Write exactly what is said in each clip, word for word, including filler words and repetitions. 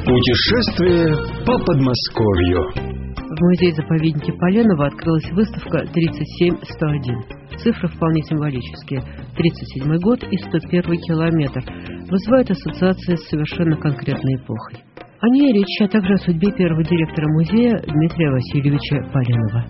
Путешествие по Подмосковью. В музее-заповеднике Поленово открылась выставка тридцать семь сто один. Цифры вполне символические. тридцать седьмой год и сто первый километр вызывают ассоциации с совершенно конкретной эпохой. О ней речь, а также о судьбе первого директора музея Дмитрия Васильевича Поленова.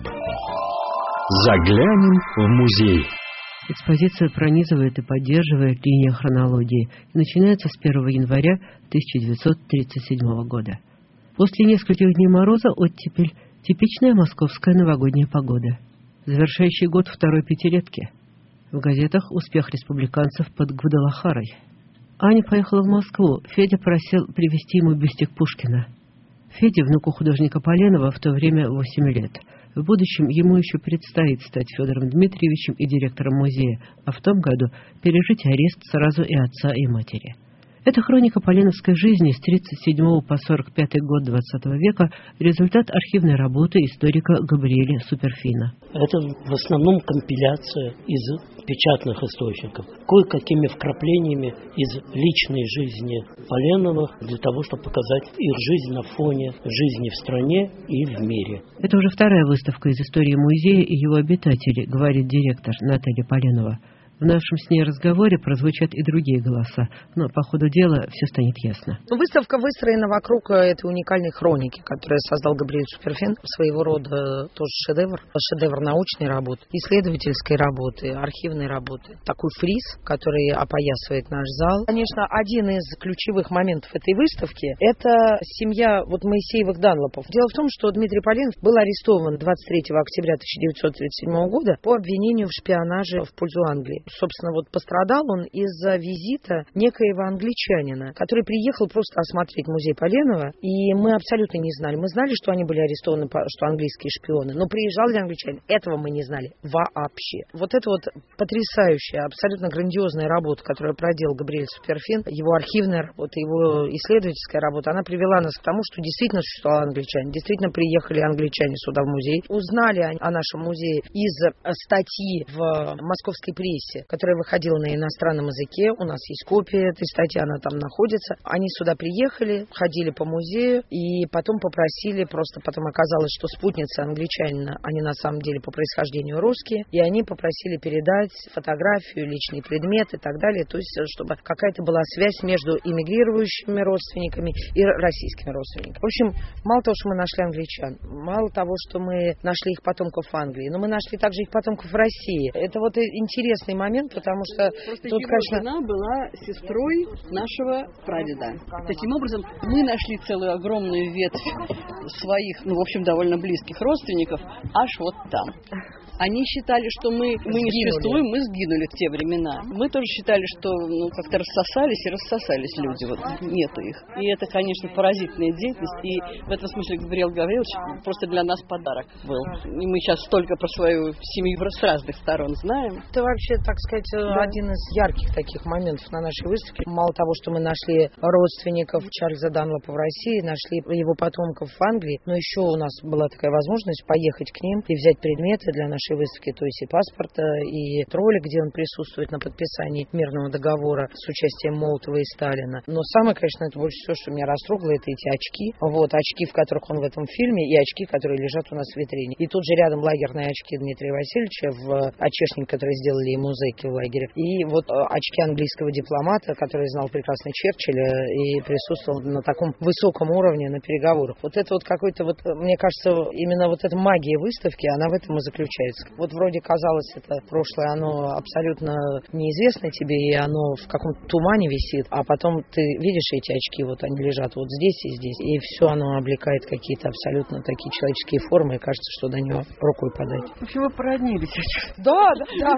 Заглянем в музей. Экспозиция пронизывает и поддерживает линию хронологии и начинается с первого января тысяча девятьсот тридцать седьмого года. После нескольких дней мороза оттепель, типичная московская новогодняя погода. Завершающий год второй пятилетки. В газетах успех республиканцев под Гвадалахарой. Аня поехала в Москву. Федя просил привезти ему бюстик Пушкина. Феде, внуку художника Поленова, в то время восемь лет. В будущем ему еще предстоит стать Федором Дмитриевичем и директором музея, а в том году пережить арест сразу и отца, и матери. Это хроника поленовской жизни с тридцать седьмого по сорок пятый год двадцатого века, результат архивной работы историка Габриэля Суперфина. Это в основном компиляция из печатных источников, кое-какими вкраплениями из личной жизни Поленовых для того, чтобы показать их жизнь на фоне жизни в стране и в мире. Это уже вторая выставка из истории музея и его обитателей, говорит директор Наталья Поленова. В нашем с ней разговоре прозвучат и другие голоса, но по ходу дела все станет ясно. Выставка выстроена вокруг этой уникальной хроники, которую создал Габриэль Суперфин. Своего рода тоже шедевр. Шедевр научной работы, исследовательской работы, архивной работы. Такой фриз, который опоясывает наш зал. Конечно, один из ключевых моментов этой выставки – это семья вот Моисеевых-Данлопов. Дело в том, что Дмитрий Поленов был арестован двадцать третьего октября тысяча девятьсот тридцать седьмого года по обвинению в шпионаже в пользу Англии. Собственно, вот пострадал он из-за визита некоего англичанина, который приехал просто осмотреть музей Поленова, и мы абсолютно не знали. Мы знали, что они были арестованы, что английские шпионы, но приезжал ли англичанин, этого мы не знали вообще. Вот это вот потрясающая, абсолютно грандиозная работа, которую проделал Габриэль Суперфин, его архивная работа, его исследовательская работа, она привела нас к тому, что действительно существовал англичанин, действительно приехали англичане сюда в музей, узнали о нашем музее из статьи в московской прессе, которая выходила на иностранном языке. У нас есть копия этой статьи, она там находится. Они сюда приехали, ходили по музею и потом попросили, просто потом оказалось, что спутницы англичанина, они на самом деле по происхождению русские, и они попросили передать фотографию, личный предмет и так далее, то есть чтобы какая-то была связь между эмигрирующими родственниками и российскими родственниками. В общем, мало того, что мы нашли англичан, мало того, что мы нашли их потомков в Англии, но мы нашли также их потомков в России. Это вот интересный момент. Момент, потому что Просто тут, его конечно, жена была сестрой нашего прадеда. Таким образом, мы нашли целую огромную ветвь своих, ну, в общем, довольно близких родственников аж вот там. Они считали, что мы, мы не существуем, мы сгинули в те времена. Мы тоже считали, что ну, как-то рассосались и рассосались люди, вот нету их. И это, конечно, поразительная деятельность. И в этом смысле Габриэль Гаврилович просто для нас подарок был. И мы сейчас столько про свою семью с разных сторон знаем. Это вообще, так сказать, да. один из ярких таких моментов на нашей выставке. Мало того, что мы нашли родственников Чарльза Данлопа в России, нашли его потомков в Англии, но еще у нас была такая возможность поехать к ним и взять предметы для нашей выставки, то есть и паспорта, и ролик, где он присутствует на подписании мирного договора с участием Молотова и Сталина. Но самое, конечно, это больше всего, что меня растрогало, это эти очки. Вот, очки, в которых он в этом фильме, и очки, которые лежат у нас в витрине. И тут же рядом лагерные очки Дмитрия Васильевича в очешник, который сделали ему зэки в лагере. И вот очки английского дипломата, который знал прекрасно Черчилля и присутствовал на таком высоком уровне на переговорах. Вот это вот какой-то, вот, мне кажется, именно вот эта магия выставки, она в этом и заключается. Вот вроде казалось, это прошлое, оно абсолютно неизвестно тебе, и оно в каком-то тумане висит, а потом ты видишь эти очки, вот они лежат вот здесь и здесь, и все оно облекает какие-то абсолютно такие человеческие формы, и кажется, что до него рукой подать. В общем, вы породнились. Да, да, да,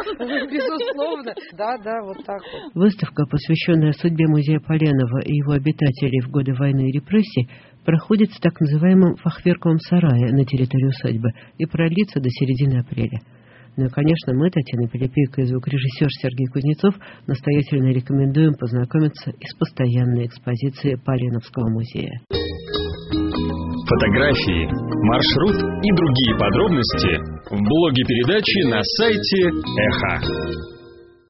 безусловно. Да, да, вот так вот. Выставка, посвященная судьбе музея Поленова и его обитателей в годы войны и репрессий, проходит в так называемом фахверковом сарае на территории усадьбы и продлится до середины апреля. Ну и, конечно, мы, Татьяна Пилипейко и звукорежиссер Сергей Кузнецов, настоятельно рекомендуем познакомиться и с постоянной экспозицией Поленовского музея. Фотографии, маршрут и другие подробности в блоге передачи на сайте Эхо.